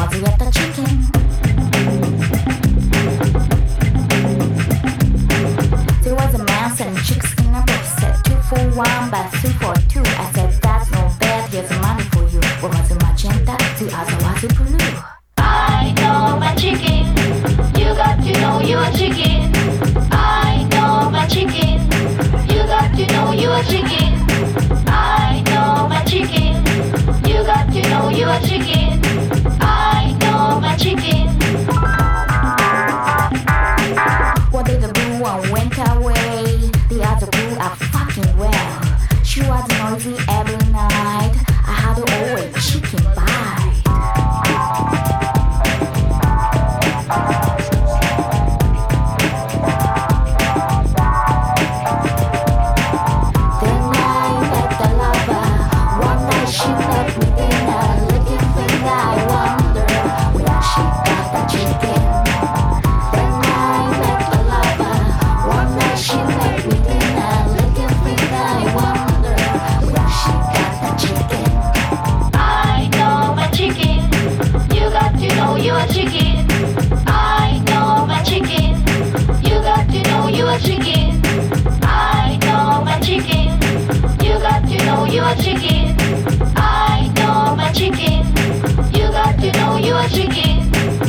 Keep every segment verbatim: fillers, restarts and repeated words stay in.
was yet the chicken. There was a man selling chicks in a box. Said two for one, but three for two. I said that's no bad, here's money for you. One was a magenta, the other was a blue. I know my chicken. You got to know you're a chicken. I know my chicken. You got to know you're a chicken. I know my chicken. You got to know you're a chicken. I know my chicken. One day the blue one went away. The other blue are fucking well. She was noisy every night. I had to always chicken bite. She left me dinner, licking finger. I wonder where she got the chicken. Then I met the lover. One night she left me dinner, licking finger. I wonder where she got the chicken. I know my chicken. You got to know you're a chicken. I know my chicken. You got to know you're a chicken. I know my chicken. You got to know you're a chicken. I know my chicken. You got to know you're a chicken.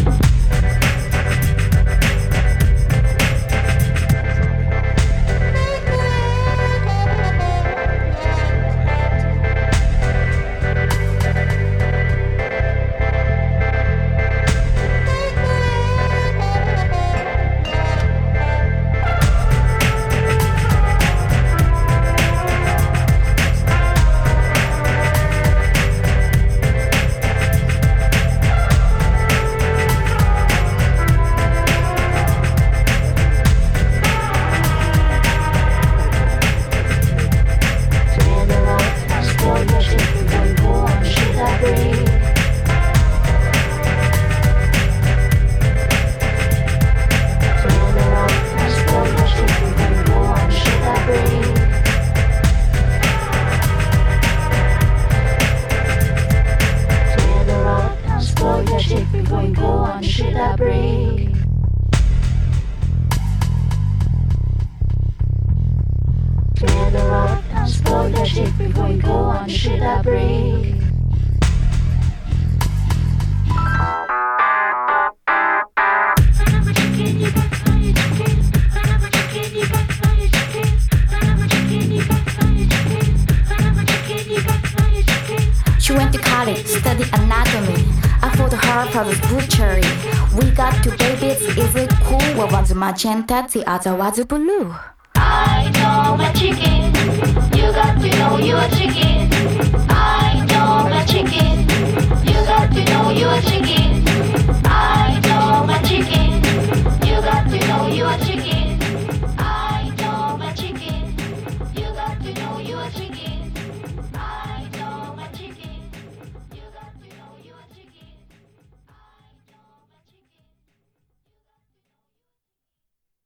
She went to college, studied anatomy. I fought her for the butchery. We got two babies, is it cool? One was magenta, the other was blue. I know my chicken. You got to know you're a chicken. I know my chicken.